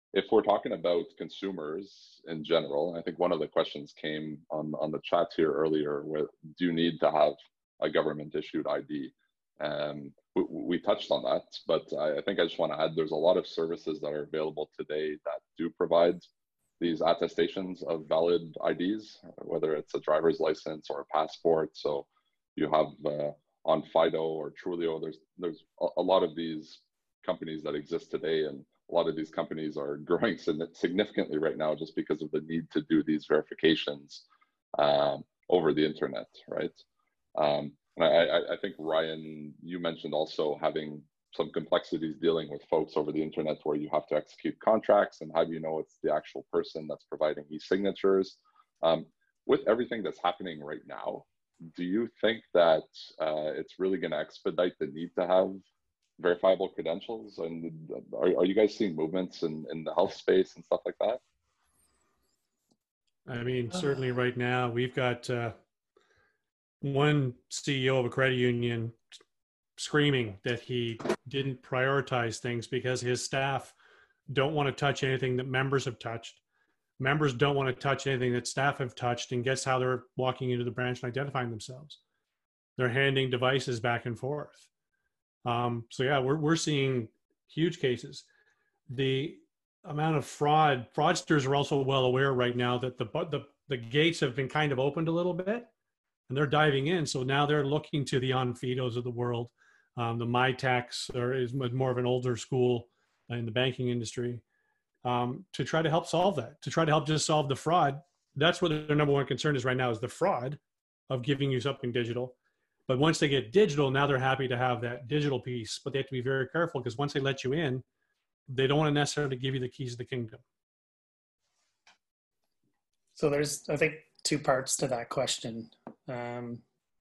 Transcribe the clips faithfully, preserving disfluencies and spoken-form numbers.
if we're talking about consumers in general, I think one of the questions came on, on the chat here earlier with, do you need to have a government issued I D? Um, we, we touched on that, but I, I think I just want to add, there's a lot of services that are available today that do provide these attestations of valid I Ds, whether it's a driver's license or a passport. So you have uh, on Fido or Trulio, there's, there's a, a lot of these companies that exist today, and a lot of these companies are growing significantly right now just because of the need to do these verifications um, over the internet, right? Um, and I, I think, Ryan, you mentioned also having some complexities dealing with folks over the internet where you have to execute contracts, and how do you know it's the actual person that's providing e-signatures? Um, with everything that's happening right now, do you think that uh, it's really going to expedite the need to have verifiable credentials? And are, are you guys seeing movements in, in the health space and stuff like that? I mean, certainly right now we've got uh, one C E O of a credit union screaming that he didn't prioritize things because his staff don't want to touch anything that members have touched. Members don't want to touch anything that staff have touched, and guess how they're walking into the branch and identifying themselves? They're handing devices back and forth. Um, so yeah, we're, we're seeing huge cases. The amount of fraud, fraudsters are also well aware right now that the, the, the gates have been kind of opened a little bit, and they're diving in. So now they're looking to the Onfidos of the world. Um, the Mitek's or is more of an older school in the banking industry, um, to try to help solve that, to try to help just solve the fraud. That's what their number one concern is right now, is the fraud of giving you something digital. But once they get digital, now they're happy to have that digital piece, but they have to be very careful, because once they let you in, they don't want to necessarily give you the keys of the kingdom. So there's, I think, two parts to that question. Um,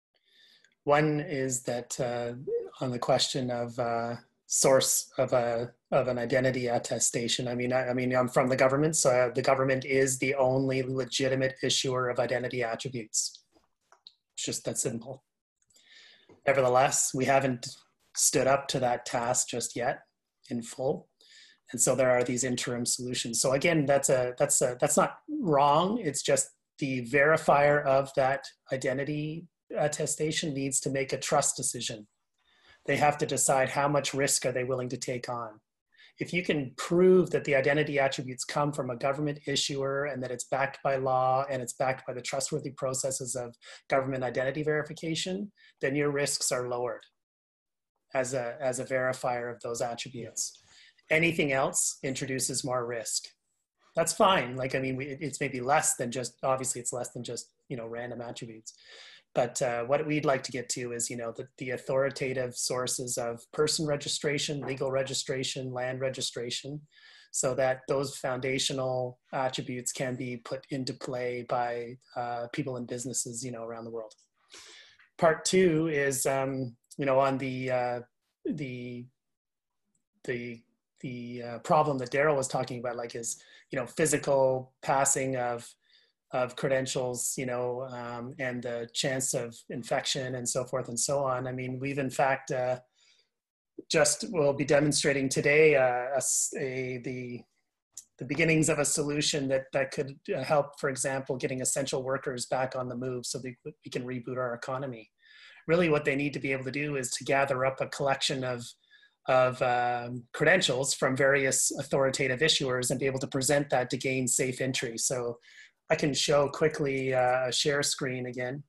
one is that uh, on the question of uh, source of a of an identity attestation. I mean, I, I mean, I'm from the government, so uh, the government is the only legitimate issuer of identity attributes. It's just that simple. Nevertheless, we haven't stood up to that task just yet in full. And so there are these interim solutions. So again, that's a that's a that's not wrong. It's just the verifier of that identity attestation needs to make a trust decision. They have to decide how much risk are they willing to take on. If you can prove that the identity attributes come from a government issuer and that it's backed by law and it's backed by the trustworthy processes of government identity verification, then your risks are lowered as a, as a verifier of those attributes. Anything else introduces more risk. That's fine. Like, I mean, we, it's maybe less than just, obviously it's less than just, you know, random attributes. But uh, what we'd like to get to is, you know, the, the authoritative sources of person registration, legal registration, land registration, so that those foundational attributes can be put into play by uh, people and businesses, you know, around the world. Part two is, um, you know, on the, uh, the, the, the uh, problem that Daryl was talking about, like is, you know, physical passing of of credentials, you know, um, and the chance of infection and so forth and so on. I mean, we've in fact uh, just will be demonstrating today uh, a, a, the the beginnings of a solution that that could help, for example, getting essential workers back on the move so that we can reboot our economy. Really, what they need to be able to do is to gather up a collection of of um, credentials from various authoritative issuers and be able to present that to gain safe entry. So I can show quickly uh, a share screen again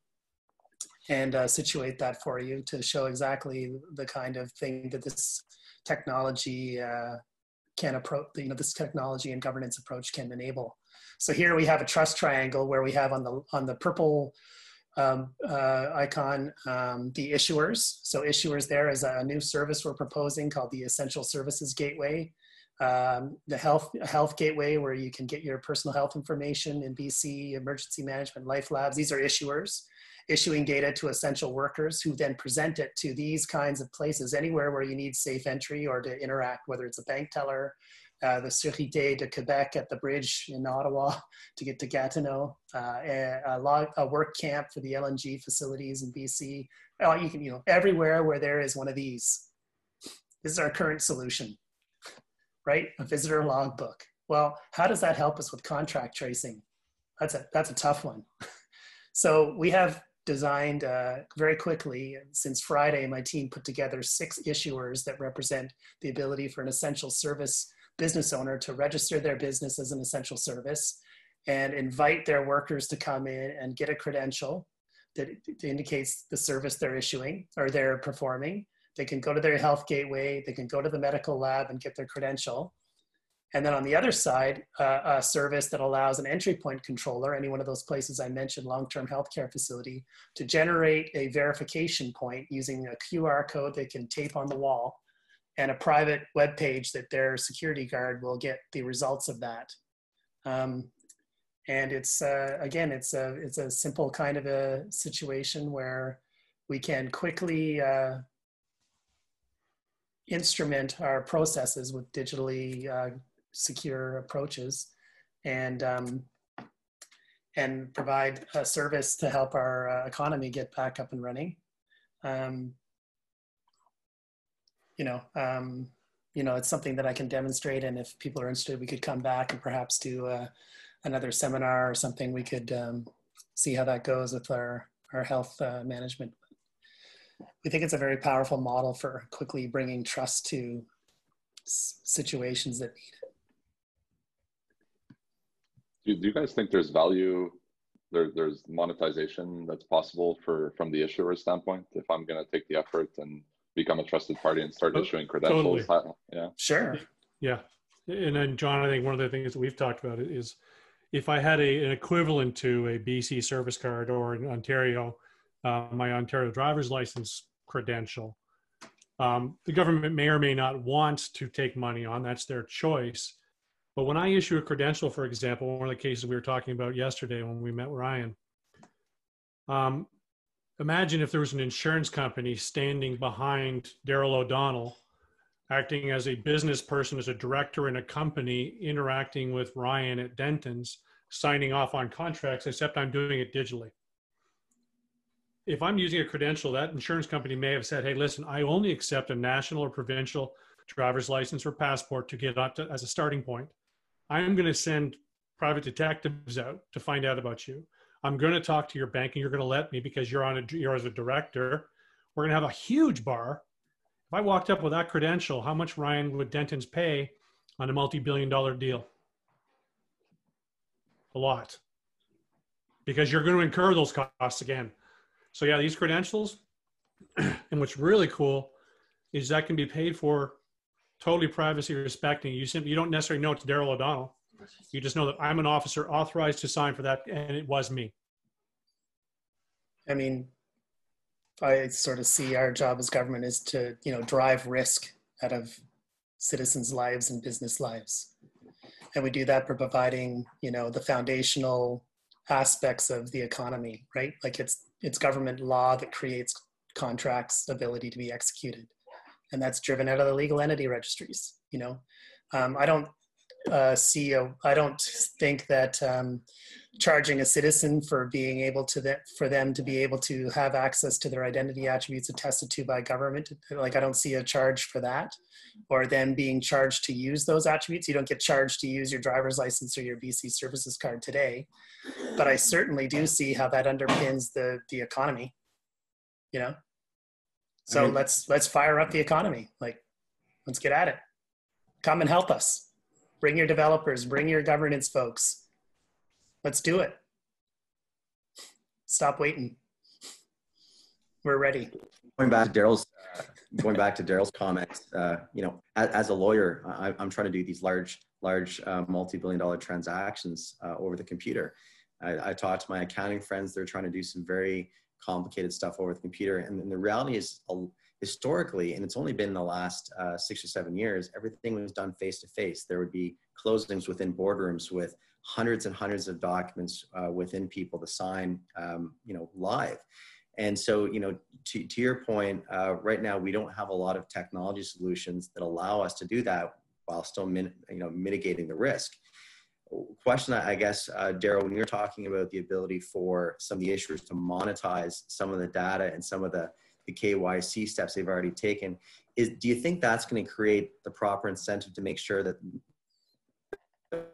and uh, situate that for you to show exactly the kind of thing that this technology uh, can approach, you know, this technology and governance approach can enable. So here we have a trust triangle where we have on the, on the purple um, uh, icon, um, the issuers. So issuers there is a new service we're proposing called the Essential Services Gateway. Um, the health health gateway where you can get your personal health information in B C, emergency management, life labs. These are issuers issuing data to essential workers who then present it to these kinds of places, anywhere where you need safe entry or to interact, whether it's a bank teller, uh, the Sûreté de Québec at the bridge in Ottawa to get to Gatineau, uh, a, a, log, a work camp for the L N G facilities in B C. Oh, you can, you know, everywhere where there is one of these. This is our current solution. Right? A visitor logbook. Well, how does that help us with contract tracing? That's a, that's a tough one. So we have designed uh, very quickly, since Friday, my team put together six issuers that represent the ability for an essential service business owner to register their business as an essential service and invite their workers to come in and get a credential that indicates the service they're issuing or they're performing. They can go to their health gateway, they can go to the medical lab and get their credential. And then on the other side, uh, a service that allows an entry point controller, any one of those places I mentioned, long-term healthcare facility, to generate a verification point using a Q R code they can tape on the wall and a private web page that their security guard will get the results of that. Um, and it's, uh, again, it's a, it's a simple kind of a situation where we can quickly uh, instrument our processes with digitally uh, secure approaches and um, and provide a service to help our uh, economy get back up and running. Um, you know, um, you know, it's something that I can demonstrate, and if people are interested, we could come back and perhaps do uh, another seminar or something. We could um, see how that goes with our our health uh, management. We think it's a very powerful model for quickly bringing trust to s situations that need it. Do, do you guys think there's value, there, there's monetization that's possible for from the issuer standpoint? If I'm going to take the effort and become a trusted party and start oh, issuing credentials, totally. yeah, sure, yeah. And then John, I think one of the things that we've talked about is if I had a, an equivalent to a B C service card or in Ontario, uh, my Ontario driver's license credential, um, the government may or may not want to take money on. That's their choice. But when I issue a credential, for example, one of the cases we were talking about yesterday when we met Ryan, um, imagine if there was an insurance company standing behind Daryl O'Donnell, acting as a business person, as a director in a company, interacting with Ryan at Denton's, signing off on contracts, except I'm doing it digitally. If I'm using a credential, that insurance company may have said, hey, listen, I only accept a national or provincial driver's license or passport to get up to, as a starting point. I'm going to send private detectives out to find out about you. I'm going to talk to your bank and you're going to let me because you're on a, you're as a director. We're going to have a huge bar. If I walked up with that credential, how much Ryan would Denton's pay on a multi-billion dollar deal? A lot. Because you're going to incur those costs again. So yeah, these credentials, and what's really cool is that can be paid for totally privacy respecting. You simply, you don't necessarily know it's Daryl O'Donnell. You just know that I'm an officer authorized to sign for that, and it was me. I mean, I sort of see our job as government is to, you know, drive risk out of citizens' lives and business lives. And we do that by providing, you know, the foundational aspects of the economy, right? Like it's, it's government law that creates contracts ability to be executed. And that's driven out of the legal entity registries, you know. Um, I don't uh, see, a, I don't think that um, charging a citizen for being able to, that for them to be able to have access to their identity attributes attested to by government, like I don't see a charge for that, or them being charged to use those attributes. You don't get charged to use your driver's license or your B C services card today, but I certainly do see how that underpins the, the economy, you know? So I mean, let's let's fire up the economy. Like, let's get at it. Come and help us. Bring your developers. Bring your governance folks. Let's do it. Stop waiting. We're ready. Going back to Daryl's, uh, going back to Daryl's comments. Uh, you know, as, as a lawyer, I, I'm trying to do these large, large, uh, multi-billion-dollar transactions uh, over the computer. I, I talked to my accounting friends. They're trying to do some very complicated stuff over the computer. And, and the reality is uh, historically, and it's only been the last uh, six or seven years, everything was done face to face. There would be closings within boardrooms with hundreds and hundreds of documents uh, within people to sign, um, you know, live. And so, you know, to, to your point, uh, right now, we don't have a lot of technology solutions that allow us to do that while still, min, you know, mitigating the risk. Question, I guess, uh, Daryl, when you're talking about the ability for some of the issuers to monetize some of the data and some of the, the K Y C steps they've already taken, is do you think that's going to create the proper incentive to make sure that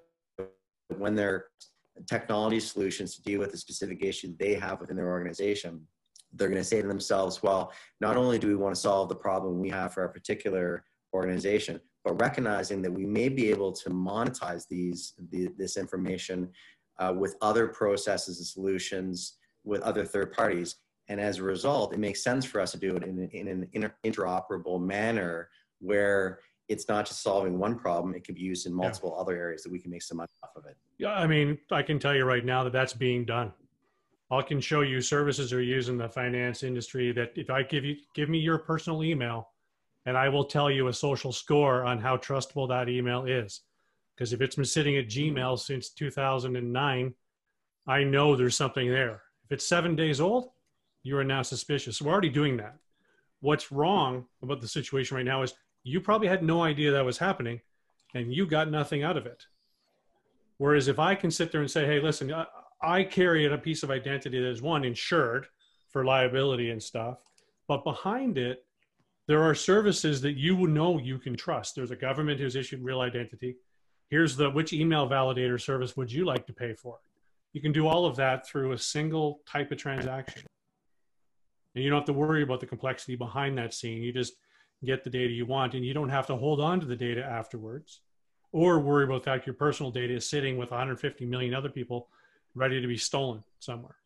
when they're technology solutions to deal with a specific issue they have within their organization, they're going to say to themselves, well, not only do we want to solve the problem we have for our particular organization, but recognizing that we may be able to monetize these, the, this information uh, with other processes and solutions with other third parties. And as a result, it makes sense for us to do it in, in an inter interoperable manner where it's not just solving one problem, it can be used in multiple yeah. other areas that we can make some money off of it. Yeah, I mean, I can tell you right now that that's being done. I can show you services are used in the finance industry that if I give you, give me your personal email and I will tell you a social score on how trustable that email is. Because if it's been sitting at Gmail since two thousand nine, I know there's something there. If it's seven days old, you are now suspicious. So we're already doing that. What's wrong about the situation right now is you probably had no idea that was happening and you got nothing out of it. Whereas if I can sit there and say, hey, listen, I, I carry a piece of identity that is one, insured for liability and stuff, but behind it, there are services that you know you can trust. There's a government who's issued real identity. Here's the, which email validator service would you like to pay for? You can do all of that through a single type of transaction. And you don't have to worry about the complexity behind that scene. You just get the data you want, and you don't have to hold on to the data afterwards or worry about the fact your personal data is sitting with one hundred fifty million other people ready to be stolen somewhere.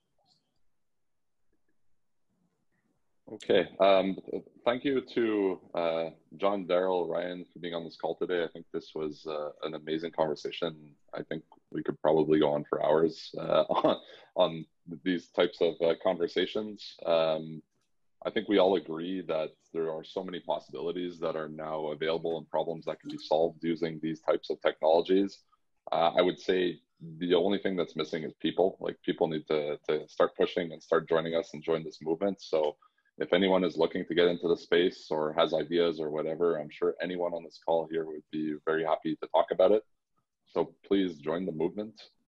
Okay. Um, thank you to uh, John, Daryl, Ryan for being on this call today. I think this was uh, an amazing conversation. I think we could probably go on for hours uh, on, on these types of uh, conversations. Um, I think we all agree that there are so many possibilities that are now available and problems that can be solved using these types of technologies. Uh, I would say the only thing that's missing is people. Like, people need to, to start pushing and start joining us and join this movement. So if anyone is looking to get into the space or has ideas or whatever, I'm sure anyone on this call here would be very happy to talk about it. So please join the movement.